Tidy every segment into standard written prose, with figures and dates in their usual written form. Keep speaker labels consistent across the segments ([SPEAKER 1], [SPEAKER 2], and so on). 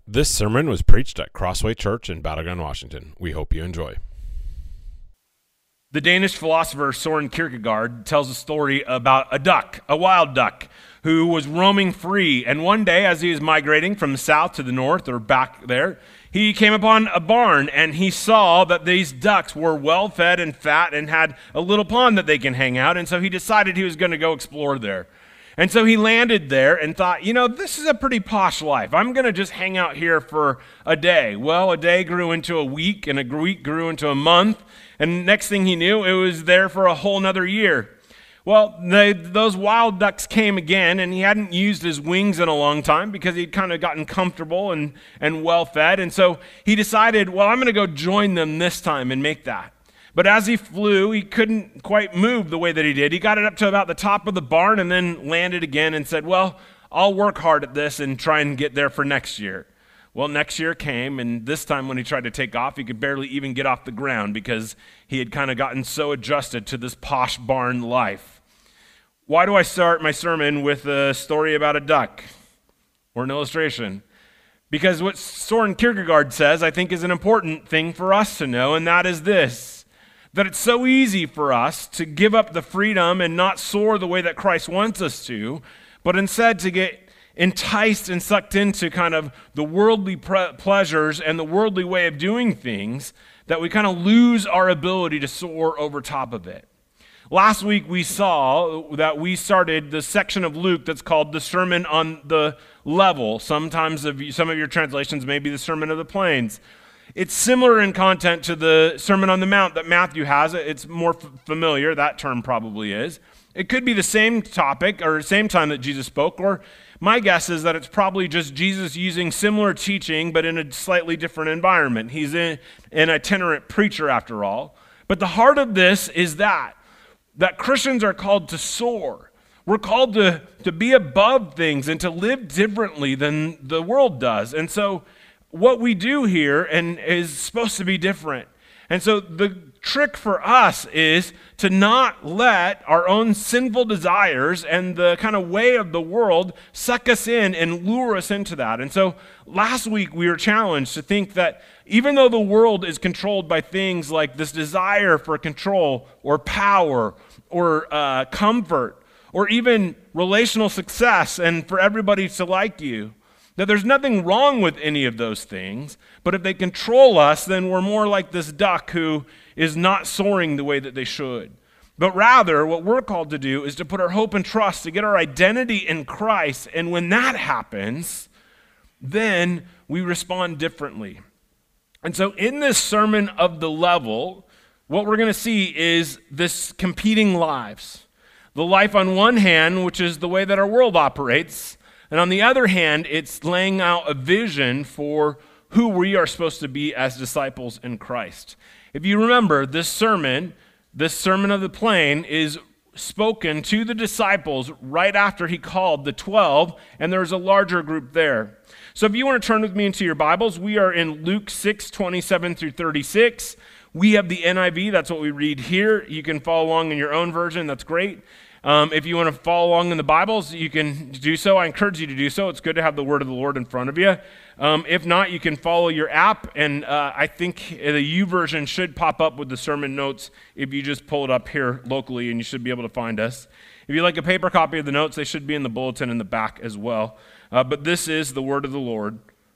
[SPEAKER 1] This sermon was preached at Crossway Church in Battleground, Washington. We hope you enjoy.
[SPEAKER 2] The Danish philosopher Soren Kierkegaard tells a story about a duck, a wild duck, who was roaming free. And one day, as he was migrating from the south to the north or back there, he came upon a barn and he saw that these ducks were well fed and fat and had a little pond that they can hang out. And so he decided he was going to go explore there. And so he landed there and thought, this is a pretty posh life. I'm going to just hang out here for a day. Well, a day grew into a week, and a week grew into a month. And next thing he knew, it was there for a whole nother year. Well, those wild ducks came again, and he hadn't used his wings in a long time because he'd kind of gotten comfortable and well-fed. And so he decided, well, I'm going to go join them this time and make that. But as he flew, he couldn't quite move the way that he did. He got it up to about the top of the barn and then landed again and said, well, I'll work hard at this and try and get there for next year. Well, next year came, and this time when he tried to take off, he could barely even get off the ground because he had kind of gotten so adjusted to this posh barn life. Why do I start my sermon with a story about a duck or an illustration? Because what Soren Kierkegaard says, I think, is an important thing for us to know, and that is this. That it's so easy for us to give up the freedom and not soar the way that Christ wants us to, but instead to get enticed and sucked into kind of the worldly pleasures and the worldly way of doing things, that we kind of lose our ability to soar over top of it. Last week we saw that we started the section of Luke that's called the Sermon on the Level. Sometimes some of your translations may be the Sermon of the Plains. It's similar in content to the Sermon on the Mount that Matthew has. It's more familiar, that term probably is. It could be the same topic or same time that Jesus spoke, or my guess is that it's probably just Jesus using similar teaching but in a slightly different environment. He's an itinerant preacher after all. But the heart of this is that Christians are called to soar. We're called to be above things and to live differently than the world does. And so what we do here is supposed to be different. And so the trick for us is to not let our own sinful desires and the kind of way of the world suck us in and lure us into that. And so last week we were challenged to think that even though the world is controlled by things like this desire for control or power or comfort or even relational success and for everybody to like you, that there's nothing wrong with any of those things, but if they control us, then we're more like this duck who is not soaring the way that they should. But rather, what we're called to do is to put our hope and trust, to get our identity in Christ, and when that happens, then we respond differently. And so in this Sermon of the Level, what we're going to see is this competing lives. The life on one hand, which is the way that our world operates, and on the other hand, it's laying out a vision for who we are supposed to be as disciples in Christ. If you remember, this Sermon of the Plain, is spoken to the disciples right after he called the 12, and there's a larger group there. So if you want to turn with me into your Bibles, we are in Luke 6:27 through 36. We have the NIV, that's what we read here. You can follow along in your own version, that's great. If you want to follow along in the Bibles, you can do so. I encourage you to do so. It's good to have the Word of the Lord in front of you. If not, you can follow your app, and I think the YouVersion should pop up with the sermon notes if you just pull it up here locally, and you should be able to find us. If you like a paper copy of the notes, they should be in the bulletin in the back as well. But this is the Word of the Lord.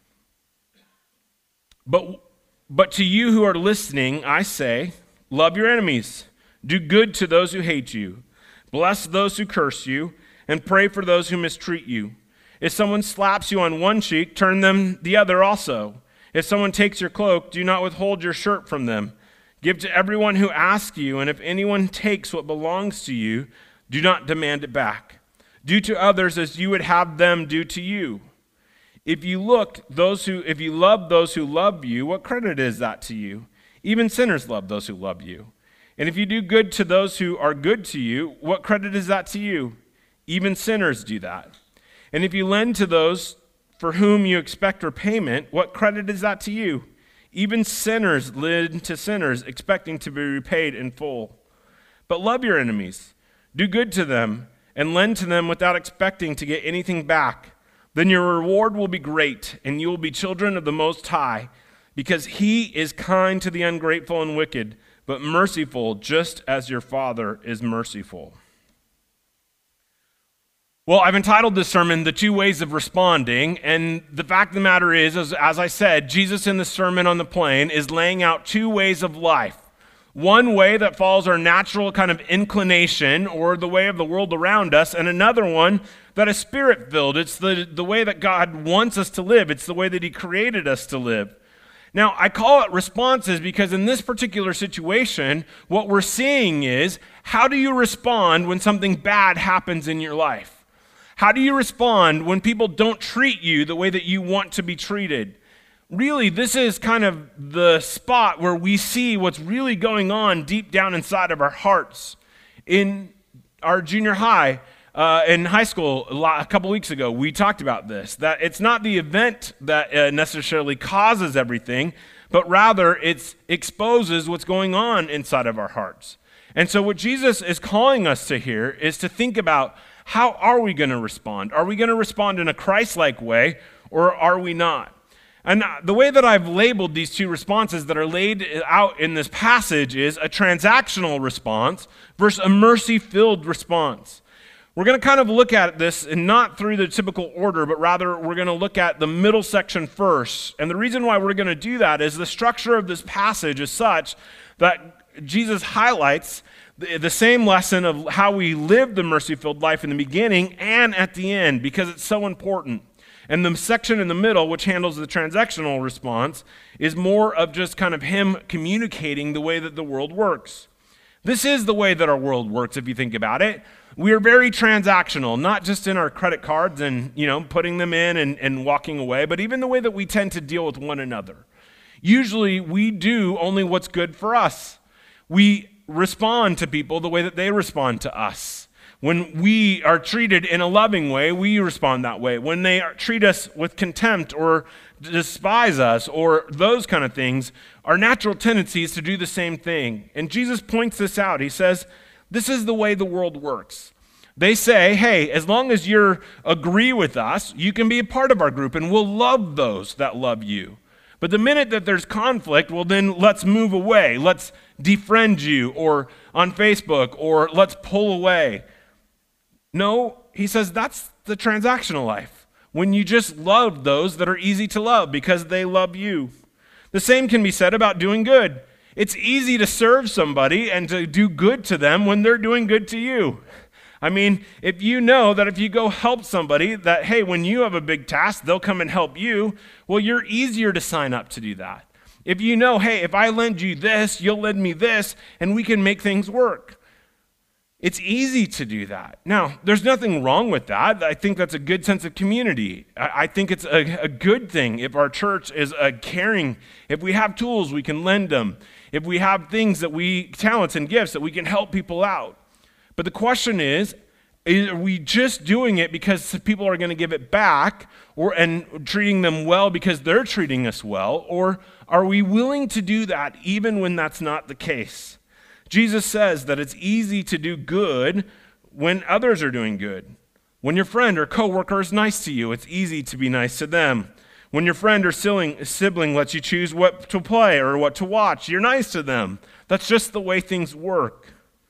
[SPEAKER 2] But to you who are listening, I say, love your enemies. Do good to those who hate you. Bless those who curse you, and pray for those who mistreat you. If someone slaps you on one cheek, turn them the other also. If someone takes your cloak, do not withhold your shirt from them. Give to everyone who asks you, and if anyone takes what belongs to you, do not demand it back. Do to others as you would have them do to you. If you love those who love you, what credit is that to you? Even sinners love those who love you. And if you do good to those who are good to you, what credit is that to you? Even sinners do that. And if you lend to those for whom you expect repayment, what credit is that to you? Even sinners lend to sinners, expecting to be repaid in full. But love your enemies. Do good to them, and lend to them without expecting to get anything back. Then your reward will be great, and you will be children of the Most High, because he is kind to the ungrateful and wicked, but merciful, just as your Father is merciful. Well, I've entitled this sermon, The Two Ways of Responding, and the fact of the matter is, as I said, Jesus in the Sermon on the Plain is laying out two ways of life. One way that follows our natural kind of inclination or the way of the world around us, and another one that is spirit-filled. It's the way that God wants us to live. It's the way that he created us to live. Now, I call it responses because in this particular situation, what we're seeing is, how do you respond when something bad happens in your life? How do you respond when people don't treat you the way that you want to be treated? Really, this is kind of the spot where we see what's really going on deep down inside of our hearts. In our junior high, in high school, a couple weeks ago, we talked about this, that it's not the event that necessarily causes everything, but rather it exposes what's going on inside of our hearts. And so what Jesus is calling us to here is to think about, how are we going to respond? Are we going to respond in a Christ-like way, or are we not? And the way that I've labeled these two responses that are laid out in this passage is a transactional response versus a mercy-filled response. We're going to kind of look at this, and not through the typical order, but rather we're going to look at the middle section first. And the reason why we're going to do that is the structure of this passage is such that Jesus highlights the same lesson of how we live the mercy-filled life in the beginning and at the end, because it's so important. And the section in the middle, which handles the transactional response, is more of just kind of him communicating the way that the world works. This is the way that our world works, if you think about it. We are very transactional, not just in our credit cards and, putting them in and walking away, but even the way that we tend to deal with one another. Usually, we do only what's good for us. We respond to people the way that they respond to us. When we are treated in a loving way, we respond that way. When they treat us with contempt or despise us or those kind of things, our natural tendency is to do the same thing. And Jesus points this out. He says, this is the way the world works. They say, hey, as long as you agree with us, you can be a part of our group, and we'll love those that love you. But the minute that there's conflict, well, then let's move away. Let's defriend you, or on Facebook, or let's pull away. No, he says that's the transactional life, when you just love those that are easy to love because they love you. The same can be said about doing good. It's easy to serve somebody and to do good to them when they're doing good to you. I mean, if you know that if you go help somebody, that, hey, when you have a big task, they'll come and help you, well, you're easier to sign up to do that. If you know, hey, if I lend you this, you'll lend me this, and we can make things work. It's easy to do that. Now, there's nothing wrong with that. I think that's a good sense of community. I think it's a good thing if our church is caring. If we have tools, we can lend them. If we have talents and gifts that we can help people out. But the question is, are we just doing it because people are going to give it back and treating them well because they're treating us well? Or are we willing to do that even when that's not the case? Jesus says that it's easy to do good when others are doing good. When your friend or coworker is nice to you, it's easy to be nice to them. When your friend or sibling lets you choose what to play or what to watch, you're nice to them. That's just the way things work.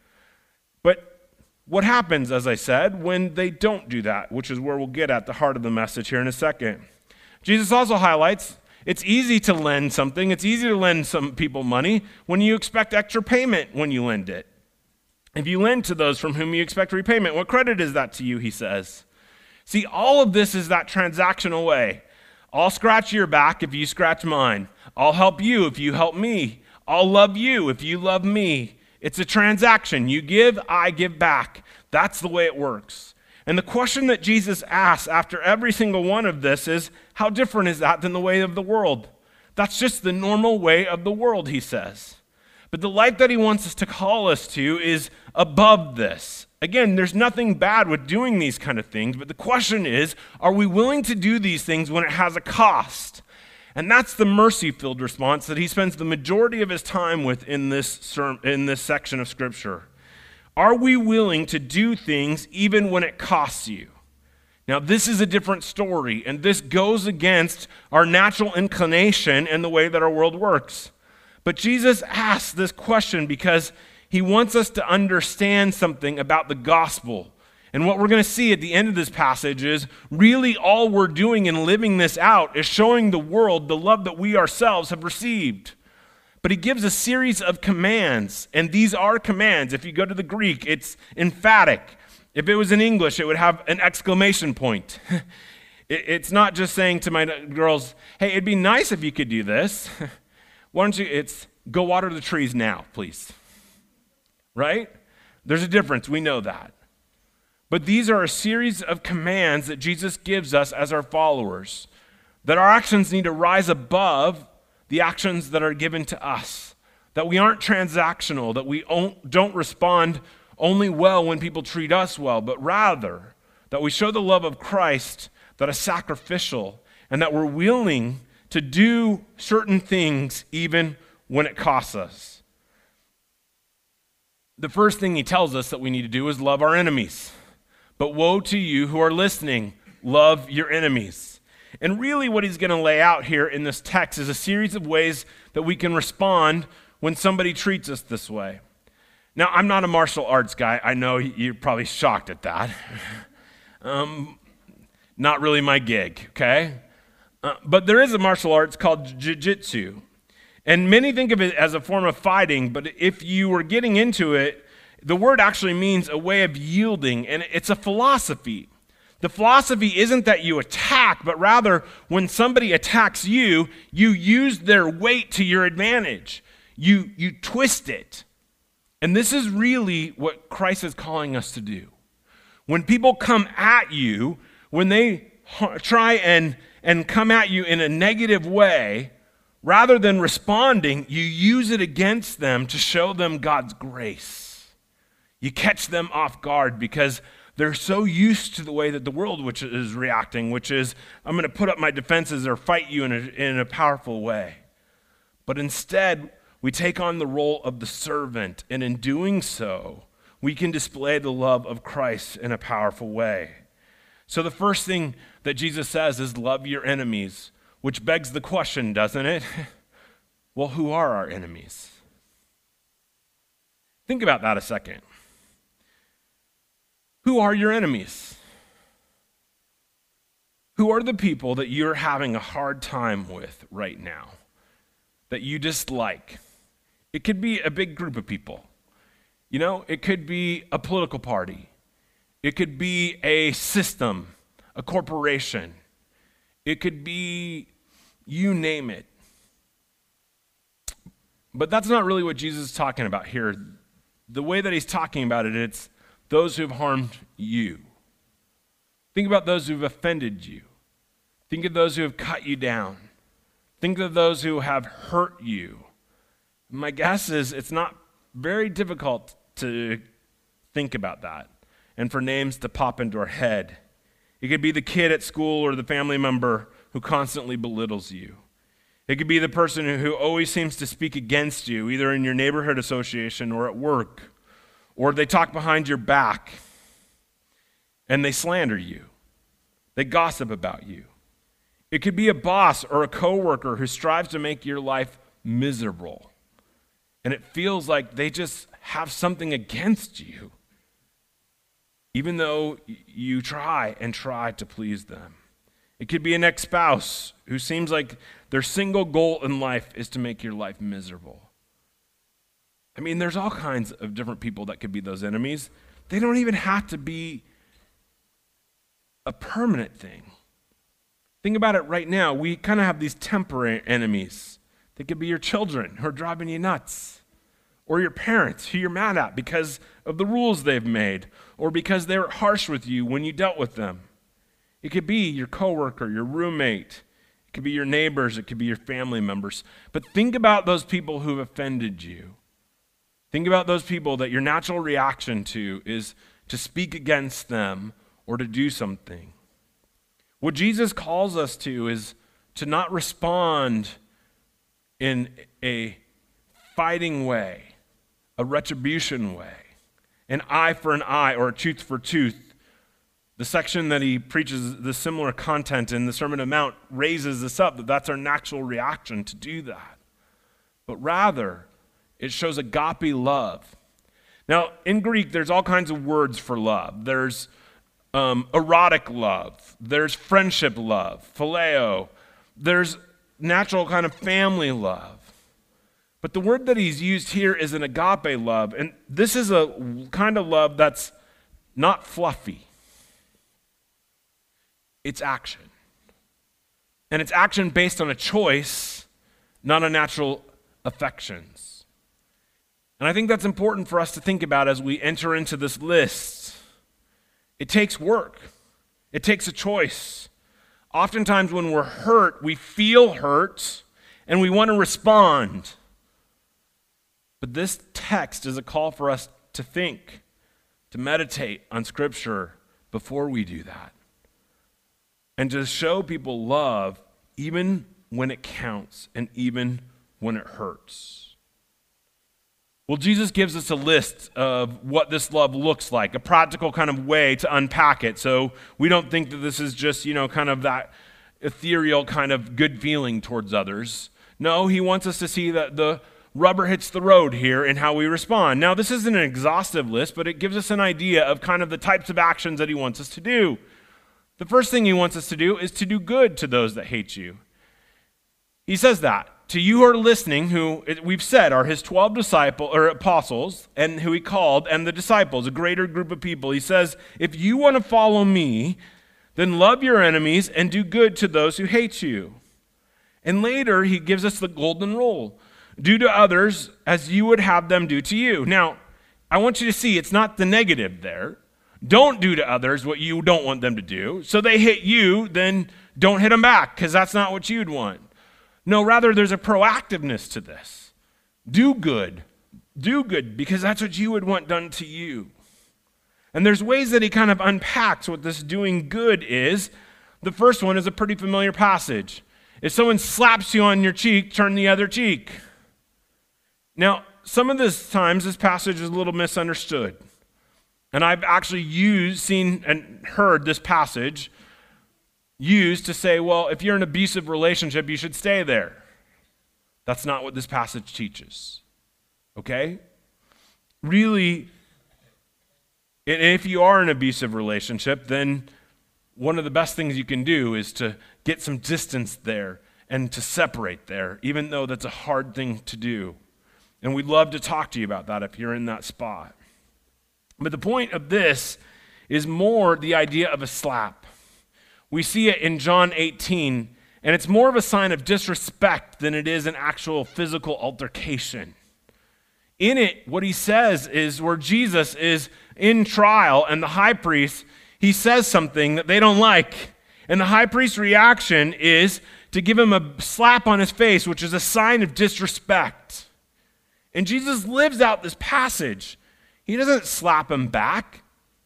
[SPEAKER 2] But what happens, as I said, when they don't do that, which is where we'll get at the heart of the message here in a second. Jesus also highlights it's easy to lend something. It's easy to lend some people money when you expect extra payment when you lend it. If you lend to those from whom you expect repayment, what credit is that to you, he says. See, all of this is that transactional way. I'll scratch your back if you scratch mine. I'll help you if you help me. I'll love you if you love me. It's a transaction. You give, I give back. That's the way it works. And the question that Jesus asks after every single one of this is, how different is that than the way of the world? That's just the normal way of the world, he says. But the life that he wants us to call us to is above this. Again, there's nothing bad with doing these kind of things, but the question is, are we willing to do these things when it has a cost? And that's the mercy-filled response that he spends the majority of his time with in this section of Scripture. Are we willing to do things even when it costs you? Now, this is a different story, and this goes against our natural inclination and the way that our world works. But Jesus asks this question because he wants us to understand something about the gospel. And what we're going to see at the end of this passage is really all we're doing in living this out is showing the world the love that we ourselves have received. But he gives a series of commands, and these are commands. If you go to the Greek, it's emphatic. If it was in English, it would have an exclamation point. It's not just saying to my girls, hey, it'd be nice if you could do this. Why don't you, it's go water the trees now, please. Right? There's a difference, we know that. But these are a series of commands that Jesus gives us as our followers, that our actions need to rise above the actions that are given to us, that we aren't transactional, that we don't respond only well when people treat us well, but rather that we show the love of Christ that is sacrificial and that we're willing to do certain things even when it costs us. The first thing he tells us that we need to do is love our enemies. But woe to you who are listening, love your enemies. And really what he's going to lay out here in this text is a series of ways that we can respond when somebody treats us this way. Now, I'm not a martial arts guy. I know you're probably shocked at that. Not really my gig, okay? But there is a martial arts called jiu-jitsu. And many think of it as a form of fighting, but if you were getting into it, the word actually means a way of yielding, and it's a philosophy. The philosophy isn't that you attack, but rather when somebody attacks you, you use their weight to your advantage. You twist it. And this is really what Christ is calling us to do. When people come at you, when they try and come at you in a negative way, rather than responding, you use it against them to show them God's grace. You catch them off guard because they're so used to the way that the world which is reacting, which is, I'm going to put up my defenses or fight you in a powerful way. But instead, we take on the role of the servant, and in doing so, we can display the love of Christ in a powerful way. So the first thing that Jesus says is love your enemies, which begs the question, doesn't it? Well, who are our enemies? Think about that a second. Who are your enemies? Who are the people that you're having a hard time with right now, that you dislike? It could be a big group of people. You know, it could be a political party. It could be a system, a corporation. It could be, you name it. But that's not really what Jesus is talking about here. The way that he's talking about it, it's those who've harmed you. Think about those who've offended you. Think of those who have cut you down. Think of those who have hurt you. My guess is it's not very difficult to think about that and for names to pop into our head. It could be the kid at school or the family member who constantly belittles you. It could be the person who always seems to speak against you, either in your neighborhood association or at work, or they talk behind your back and they slander you. They gossip about you. It could be a boss or a coworker who strives to make your life miserable. And it feels like they just have something against you, even though you try to please them. It could be an ex-spouse who seems like their single goal in life is to make your life miserable. I mean, there's all kinds of different people that could be those enemies. They don't even have to be a permanent thing. Think about it right now. We kind of have these temporary enemies. They could be your children who are driving you nuts, or your parents who you're mad at because of the rules they've made, or because they were harsh with you when you dealt with them. It could be your coworker, your roommate. It could be your neighbors. It could be your family members. But think about those people who've offended you. Think about those people that your natural reaction to is to speak against them or to do something. What Jesus calls us to is to not respond in a fighting way, a retribution way, an eye for an eye or a tooth for tooth, The section that he preaches the similar content in the Sermon on the Mount raises this up, that that's our natural reaction to do that. But rather, it shows agape love. Now, in Greek, there's all kinds of words for love. There's erotic love. There's friendship love, phileo. There's natural kind of family love. But the word that he's used here is an agape love, and this is a kind of love that's not fluffy. It's action. And it's action based on a choice, not on natural affections. And I think that's important for us to think about as we enter into this list. It takes work. It takes a choice. Oftentimes when we're hurt, we feel hurt, and we want to respond. But this text is a call for us to think, to meditate on Scripture before we do that. And to show people love even when it counts and even when it hurts. Well, Jesus gives us a list of what this love looks like, a practical kind of way to unpack it. So we don't think that this is just, kind of that ethereal kind of good feeling towards others. No, he wants us to see that the rubber hits the road here in how we respond. Now, this isn't an exhaustive list, but it gives us an idea of kind of the types of actions that he wants us to do. The first thing he wants us to do is to do good to those that hate you. He says that. To you who are listening, who we've said are his 12 apostles, and who he called, and the disciples, a greater group of people. He says, if you want to follow me, then love your enemies and do good to those who hate you. And later, he gives us the golden rule. Do to others as you would have them do to you. Now, I want you to see it's not the negative there. Don't do to others what you don't want them to do. So they hit you, then don't hit them back, because that's not what you'd want. No, rather there's a proactiveness to this. Do good. Do good, because that's what you would want done to you. And there's ways that he kind of unpacks what this doing good is. The first one is a pretty familiar passage. If someone slaps you on your cheek, turn the other cheek. Now, some of this times this passage is a little misunderstood. And I've actually seen and heard this passage used to say, well, if you're in an abusive relationship, you should stay there. That's not what this passage teaches. Okay? Really, if you are in an abusive relationship, then one of the best things you can do is to get some distance there and to separate there, even though that's a hard thing to do. And we'd love to talk to you about that if you're in that spot. But the point of this is more the idea of a slap. We see it in John 18, and it's more of a sign of disrespect than it is an actual physical altercation. In it, what he says is where Jesus is in trial, and the high priest, he says something that they don't like. And the high priest's reaction is to give him a slap on his face, which is a sign of disrespect. And Jesus lives out this passage. He doesn't slap him back,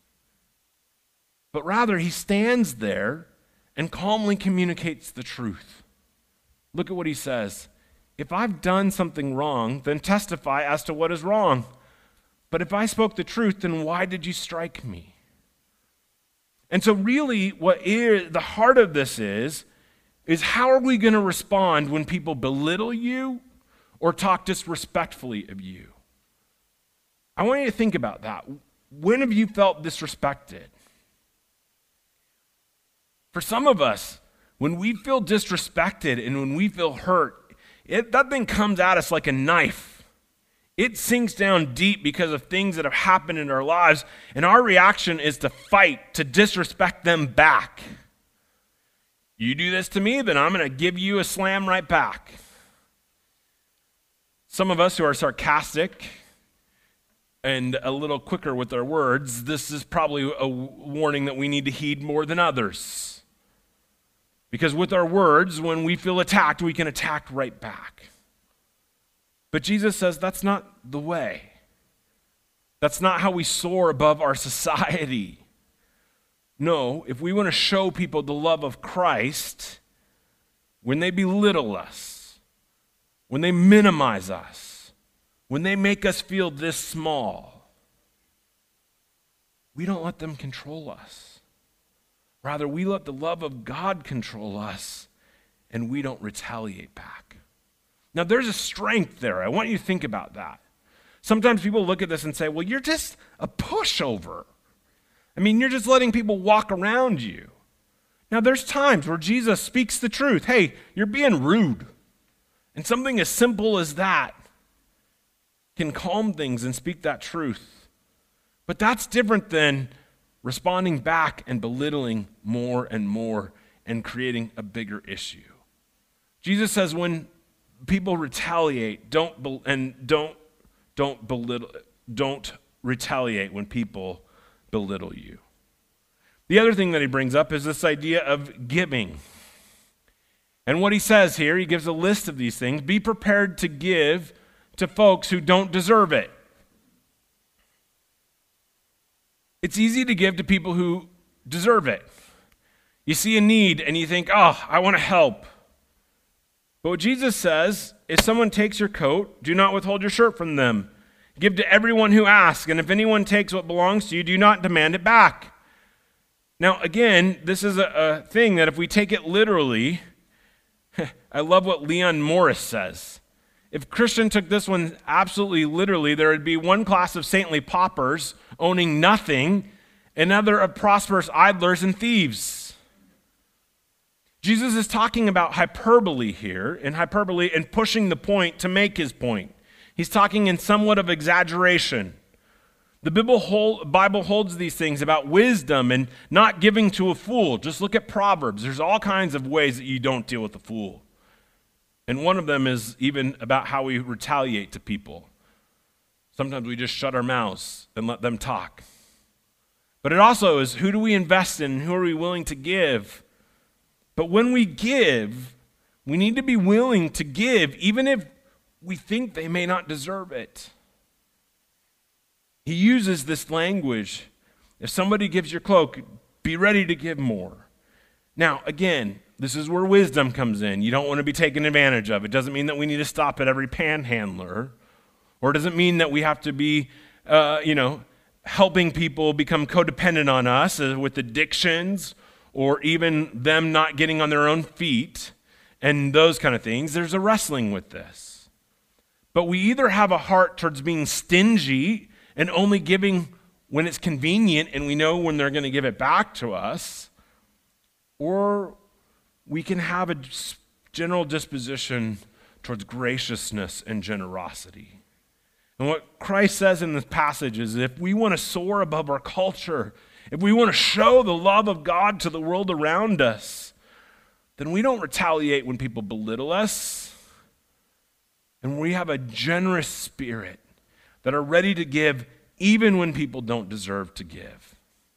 [SPEAKER 2] but rather he stands there and calmly communicates the truth. Look at what he says. If I've done something wrong, then testify as to what is wrong. But if I spoke the truth, then why did you strike me? And so really the heart of this is how are we going to respond when people belittle you or talk disrespectfully of you? I want you to think about that. When have you felt disrespected? For some of us, when we feel disrespected and when we feel hurt, that thing comes at us like a knife. It sinks down deep because of things that have happened in our lives, and our reaction is to fight, to disrespect them back. You do this to me, then I'm going to give you a slam right back. Some of us who are sarcastic and a little quicker with our words, this is probably a warning that we need to heed more than others. Because with our words, when we feel attacked, we can attack right back. But Jesus says that's not the way. That's not how we soar above our society. No, if we want to show people the love of Christ, when they belittle us, when they minimize us, when they make us feel this small, we don't let them control us. Rather, we let the love of God control us, and we don't retaliate back. Now, there's a strength there. I want you to think about that. Sometimes people look at this and say, well, you're just a pushover. I mean, you're just letting people walk around you. Now, there's times where Jesus speaks the truth. Hey, you're being rude. And something as simple as that can calm things and speak that truth. But that's different than responding back and belittling more and more and creating a bigger issue. Jesus says when people retaliate, don't retaliate when people belittle you. The other thing that he brings up is this idea of giving. And what he says here, he gives a list of these things. Be prepared to give to folks who don't deserve it. It's easy to give to people who deserve it. You see a need and you think, oh, I want to help. But what Jesus says, if someone takes your coat, do not withhold your shirt from them. Give to everyone who asks, and if anyone takes what belongs to you, do not demand it back. Now, again, this is a thing that if we take it literally, I love what Leon Morris says. If Christian took this one absolutely literally, there would be one class of saintly paupers owning nothing, another of prosperous idlers and thieves. Jesus is talking about hyperbole here, and pushing the point to make his point. He's talking in somewhat of exaggeration. The Bible holds these things about wisdom and not giving to a fool. Just look at Proverbs. There's all kinds of ways that you don't deal with a fool. And one of them is even about how we retaliate to people. Sometimes we just shut our mouths and let them talk. But it also is, who do we invest in? Who are we willing to give? But when we give, we need to be willing to give, even if we think they may not deserve it. He uses this language. If somebody gives your cloak, be ready to give more. Now, again, this is where wisdom comes in. You don't want to be taken advantage of. It doesn't mean that we need to stop at every panhandler, or it doesn't mean that we have to be, helping people become codependent on us with addictions, or even them not getting on their own feet, and those kind of things. There's a wrestling with this. But we either have a heart towards being stingy and only giving when it's convenient and we know when they're going to give it back to us, or we can have a general disposition towards graciousness and generosity. And what Christ says in this passage is if we want to soar above our culture, if we want to show the love of God to the world around us, then we don't retaliate when people belittle us. And we have a generous spirit that are ready to give even when people don't deserve to give.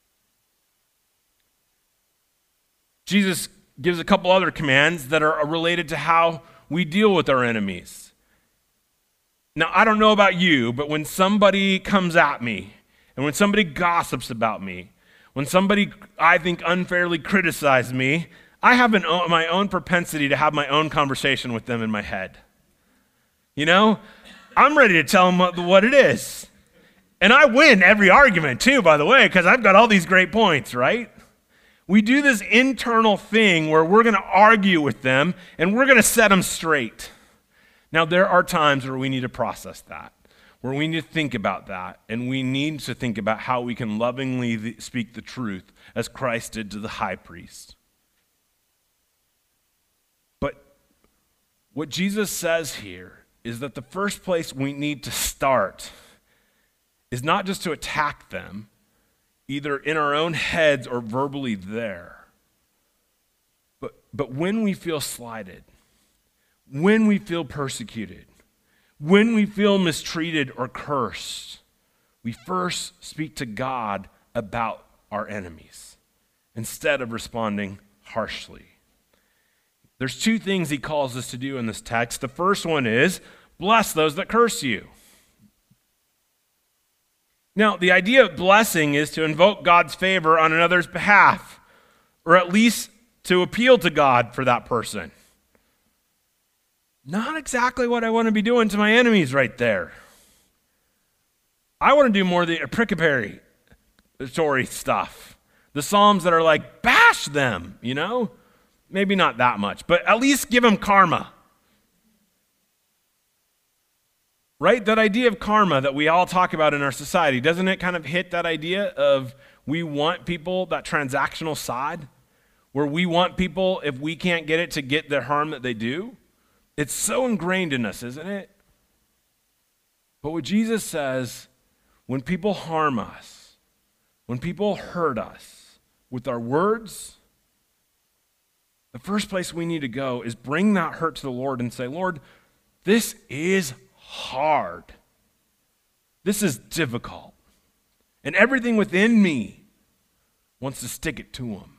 [SPEAKER 2] Jesus gives a couple other commands that are related to how we deal with our enemies. Now, I don't know about you, but when somebody comes at me, and when somebody gossips about me, when somebody, I think, unfairly criticizes me, I have my own propensity to have my own conversation with them in my head. You know, I'm ready to tell them what it is. And I win every argument too, by the way, because I've got all these great points, right? We do this internal thing where we're going to argue with them and we're going to set them straight. Now, there are times where we need to process that, where we need to think about that, and we need to think about how we can lovingly speak the truth as Christ did to the high priest. But what Jesus says here is that the first place we need to start is not just to attack them, either in our own heads or verbally there. But when we feel slighted, when we feel persecuted, when we feel mistreated or cursed, we first speak to God about our enemies instead of responding harshly. There's two things he calls us to do in this text. The first one is, bless those that curse you. Now, the idea of blessing is to invoke God's favor on another's behalf, or at least to appeal to God for that person. Not exactly what I want to be doing to my enemies right there. I want to do more of the precatory stuff, The Psalms that are like, bash them, you know? Maybe not that much, but at least give them karma. Right? That idea of karma that we all talk about in our society, doesn't it kind of hit that idea of we want people, that transactional side, where we want people, if we can't get it, to get the harm that they do? It's so ingrained in us, isn't it? But what Jesus says, when people harm us, when people hurt us with our words, the first place we need to go is bring that hurt to the Lord and say, Lord, this is hard. This is difficult. And everything within me wants to stick it to him.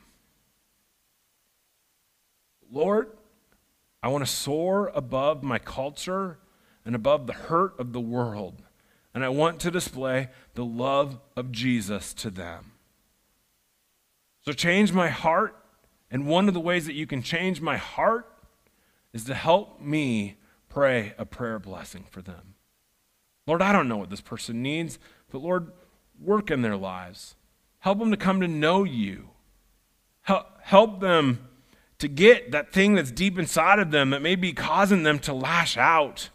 [SPEAKER 2] Lord, I want to soar above my culture and above the hurt of the world. And I want to display the love of Jesus to them. So change my heart. And one of the ways that you can change my heart is to help me pray a prayer blessing for them. Lord, I don't know what this person needs, but Lord, work in their lives. Help them to come to know you. Help them to get that thing that's deep inside of them that may be causing them to lash out.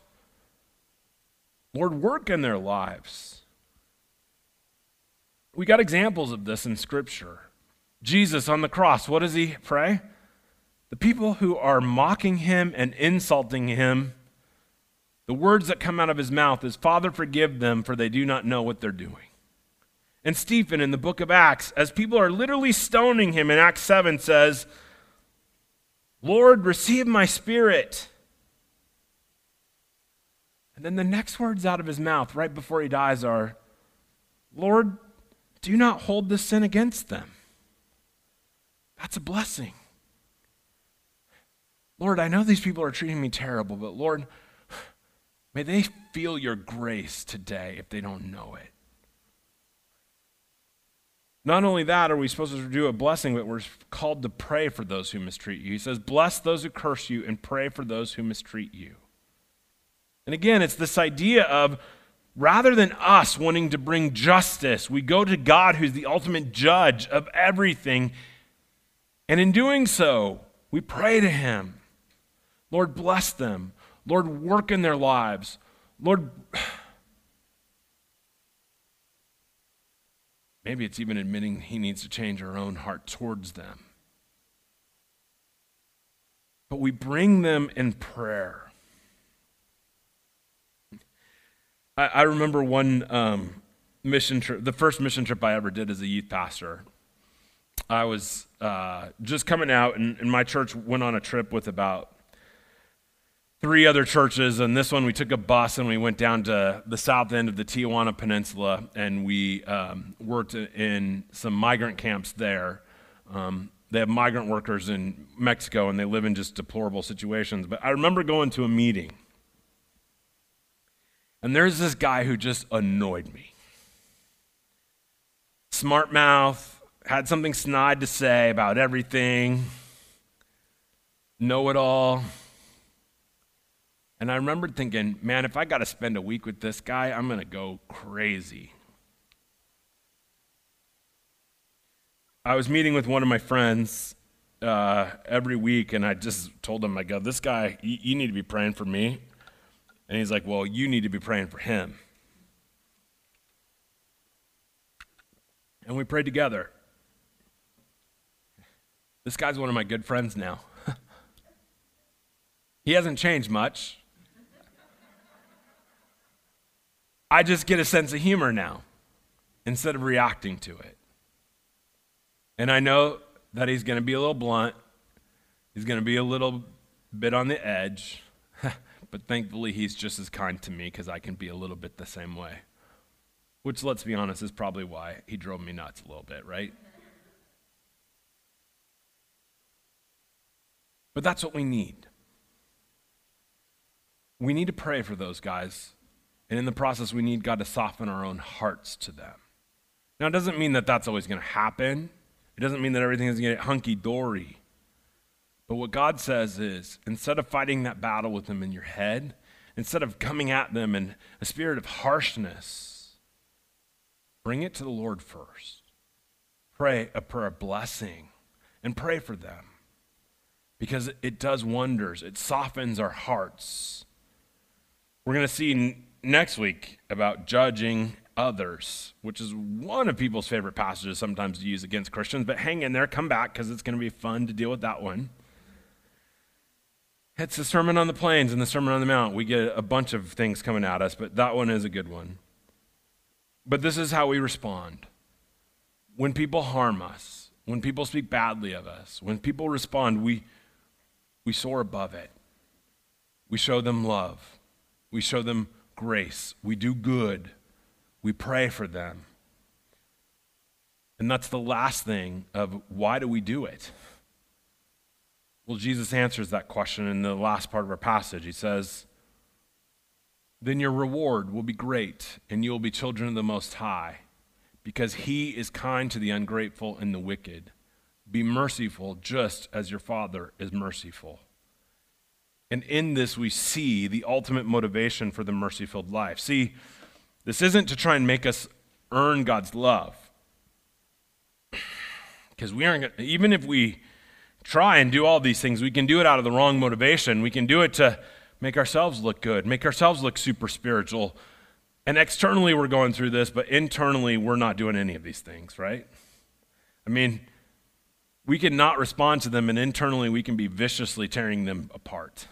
[SPEAKER 2] Lord, work in their lives. We got examples of this in Scripture. Jesus on the cross, what does he pray? The people who are mocking him and insulting him, the words that come out of his mouth is, Father, forgive them, for they do not know what they're doing. And Stephen in the book of Acts, as people are literally stoning him in Acts 7, says, Lord, receive my spirit. And then the next words out of his mouth right before he dies are, Lord, do not hold this sin against them. That's a blessing. Lord, I know these people are treating me terrible, but Lord, may they feel your grace today if they don't know it. Not only that are we supposed to do a blessing, but we're called to pray for those who mistreat you. He says, bless those who curse you and pray for those who mistreat you. And again, it's this idea of rather than us wanting to bring justice, we go to God who's the ultimate judge of everything. And in doing so, we pray to him. Lord, bless them. Lord, work in their lives. Lord, maybe it's even admitting he needs to change our own heart towards them. But we bring them in prayer. I remember one mission trip, the first mission trip I ever did as a youth pastor. I was just coming out, and my church went on a trip with about 3 other churches, and this one we took a bus and we went down to the south end of the Tijuana Peninsula, and we worked in some migrant camps there. They have migrant workers in Mexico, and they live in just deplorable situations. But I remember going to a meeting, and there's this guy who just annoyed me. Smart mouth, had something snide to say about everything, know-it-all. And I remembered thinking, man, if I got to spend a week with this guy, I'm going to go crazy. I was meeting with one of my friends every week, and I just told him, I go, this guy, you need to be praying for me. And he's like, well, you need to be praying for him. And we prayed together. This guy's one of my good friends now. He hasn't changed much. I just get a sense of humor now instead of reacting to it. And I know that he's going to be a little blunt. He's going to be a little bit on the edge. But thankfully, he's just as kind to me because I can be a little bit the same way. Which, let's be honest, is probably why he drove me nuts a little bit, right? But that's what we need. We need to pray for those guys. And in the process, we need God to soften our own hearts to them. Now, it doesn't mean that that's always going to happen. It doesn't mean that everything is going to get hunky-dory. But what God says is, instead of fighting that battle with them in your head, instead of coming at them in a spirit of harshness, bring it to the Lord first. pray a prayer of blessing and pray for them, because it does wonders. It softens our hearts. We're going to see next week about judging others, which is one of people's favorite passages sometimes to use against Christians, but hang in there, come back, because it's going to be fun to deal with that one. It's the Sermon on the Plains and the Sermon on the Mount. We get a bunch of things coming at us, but that one is a good one. But this is how we respond. When people harm us, when people speak badly of us, when people respond, we soar above it. We show them love. We show them grace. We do good. We pray for them. And that's the last thing of why do we do it? Well, Jesus answers that question in the last part of our passage. He says, then your reward will be great, and you will be children of the Most High, because he is kind to the ungrateful and the wicked. Be merciful just as your Father is merciful. And in this we see the ultimate motivation for the mercy-filled life. See, this isn't to try and make us earn God's love. Because we aren't, even if we try and do all these things, we can do it out of the wrong motivation. We can do it to make ourselves look good, make ourselves look super spiritual. And externally we're going through this, but internally we're not doing any of these things, right? I mean, we can not respond to them, and internally we can be viciously tearing them apart.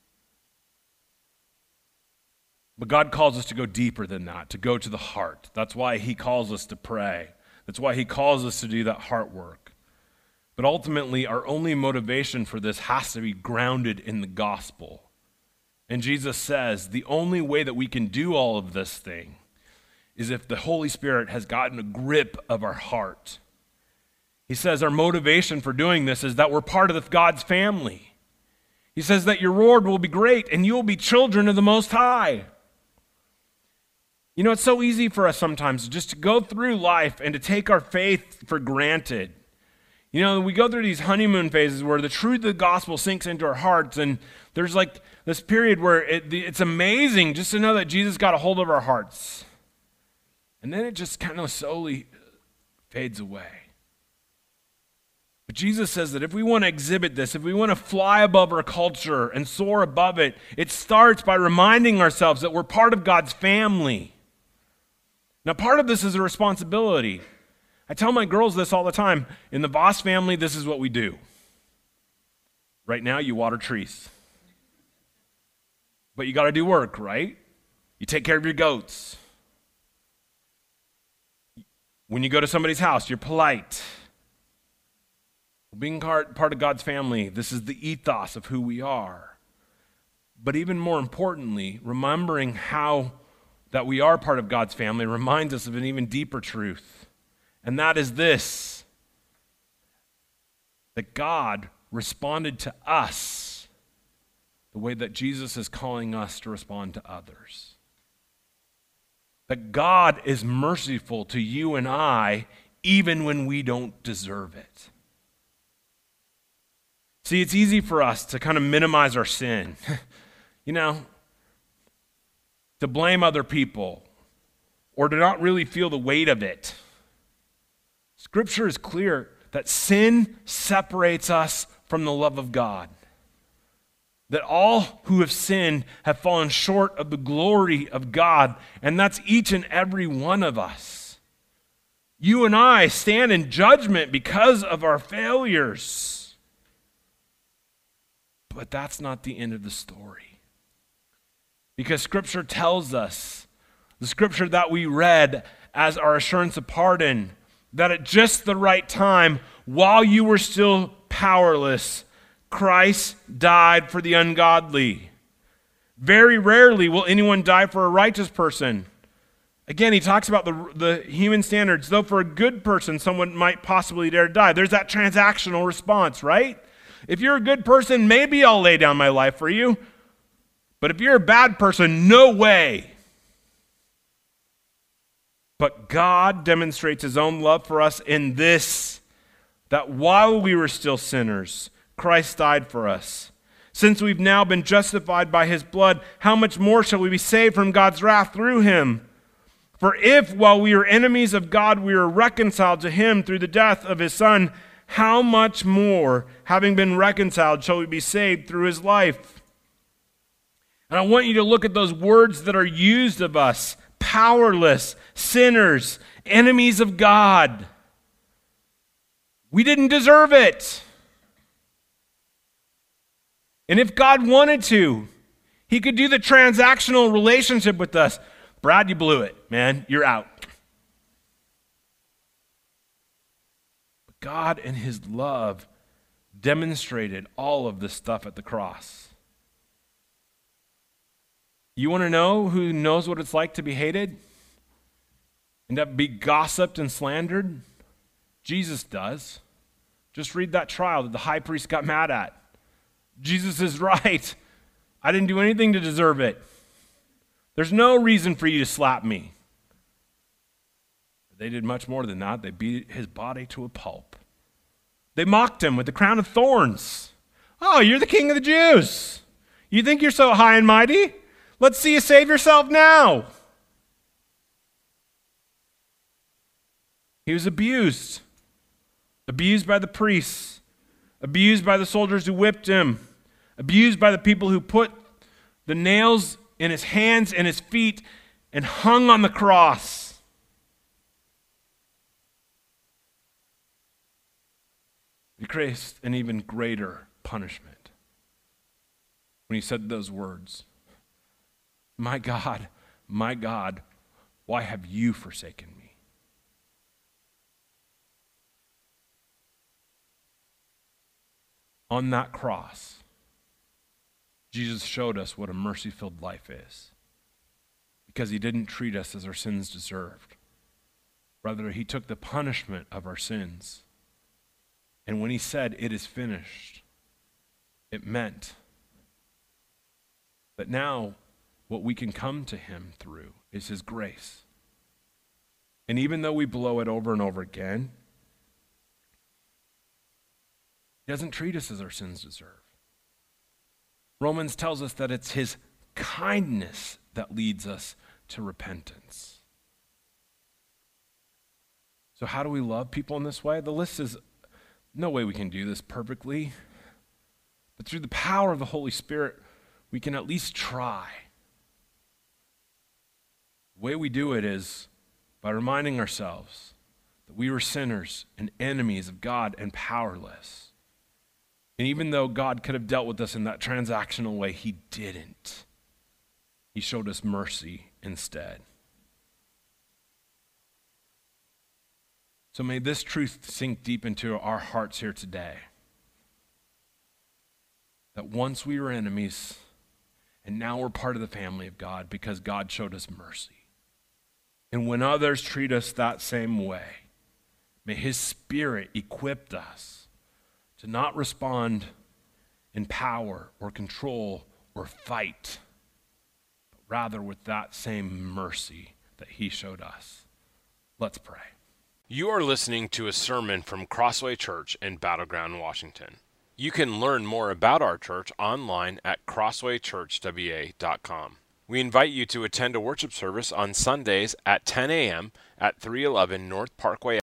[SPEAKER 2] But God calls us to go deeper than that, to go to the heart. That's why he calls us to pray. That's why he calls us to do that heart work. But ultimately, our only motivation for this has to be grounded in the gospel. And Jesus says the only way that we can do all of this thing is if the Holy Spirit has gotten a grip of our heart. He says our motivation for doing this is that we're part of God's family. He says that your reward will be great and you will be children of the Most High. You know, it's so easy for us sometimes just to go through life and to take our faith for granted. You know, we go through these honeymoon phases where the truth of the gospel sinks into our hearts, and there's like this period where it's amazing just to know that Jesus got a hold of our hearts. And then it just kind of slowly fades away. But Jesus says that if we want to exhibit this, if we want to fly above our culture and soar above it, it starts by reminding ourselves that we're part of God's family. Now, part of this is a responsibility. I tell my girls this all the time. In the Voss family, this is what we do. Right now, you water trees. But you got to do work, right? You take care of your goats. When you go to somebody's house, you're polite. Being part of God's family, this is the ethos of who we are. But even more importantly, remembering how that we are part of God's family reminds us of an even deeper truth. And that is this, that God responded to us the way that Jesus is calling us to respond to others. That God is merciful to you and I even when we don't deserve it. See, it's easy for us to kind of minimize our sin, you know, to blame other people or to not really feel the weight of it. Scripture is clear that sin separates us from the love of God. That all who have sinned have fallen short of the glory of God, and that's each and every one of us. You and I stand in judgment because of our failures. But that's not the end of the story. Because Scripture tells us, the Scripture that we read as our assurance of pardon, that at just the right time, while you were still powerless, Christ died for the ungodly. Very rarely will anyone die for a righteous person. Again, he talks about the human standards. Though for a good person, someone might possibly dare to die. There's that transactional response, right? If you're a good person, maybe I'll lay down my life for you. But if you're a bad person, no way. But God demonstrates his own love for us in this, that while we were still sinners, Christ died for us. Since we've now been justified by his blood, how much more shall we be saved from God's wrath through him? For if, while we are enemies of God, we are reconciled to him through the death of his Son, how much more, having been reconciled, shall we be saved through his life? And I want you to look at those words that are used of us: powerless, sinners, enemies of God. We didn't deserve it. And if God wanted to, he could do the transactional relationship with us. Brad, you blew it, man. You're out. But God in his love demonstrated all of this stuff at the cross. You want to know who knows what it's like to be hated and to be gossiped and slandered? Jesus does. Just read that trial that the high priest got mad at. Jesus is right. I didn't do anything to deserve it. There's no reason for you to slap me. But they did much more than that. They beat his body to a pulp. They mocked him with the crown of thorns. Oh, you're the king of the Jews. You think you're so high and mighty? Let's see you save yourself now. He was abused. Abused by the priests. Abused by the soldiers who whipped him. Abused by the people who put the nails in his hands and his feet and hung on the cross. He faced an even greater punishment when he said those words: my God, why have you forsaken me? On that cross, Jesus showed us what a mercy-filled life is, because he didn't treat us as our sins deserved. Rather, he took the punishment of our sins. And when he said, "It is finished," it meant that now what we can come to him through is his grace. And even though we blow it over and over again, he doesn't treat us as our sins deserve. Romans tells us that it's his kindness that leads us to repentance. So how do we love people in this way? The list is no way we can do this perfectly, but through the power of the Holy Spirit, we can at least try. The way we do it is by reminding ourselves that we were sinners and enemies of God and powerless. And even though God could have dealt with us in that transactional way, he didn't. He showed us mercy instead. So may this truth sink deep into our hearts here today. That once we were enemies, and now we're part of the family of God because God showed us mercy. And when others treat us that same way, may his Spirit equip us to not respond in power or control or fight, but rather with that same mercy that he showed us. Let's pray.
[SPEAKER 1] You are listening to a sermon from Crossway Church in Battleground, Washington. You can learn more about our church online at crosswaychurchwa.com. We invite you to attend a worship service on Sundays at 10 a.m. at 311 North Parkway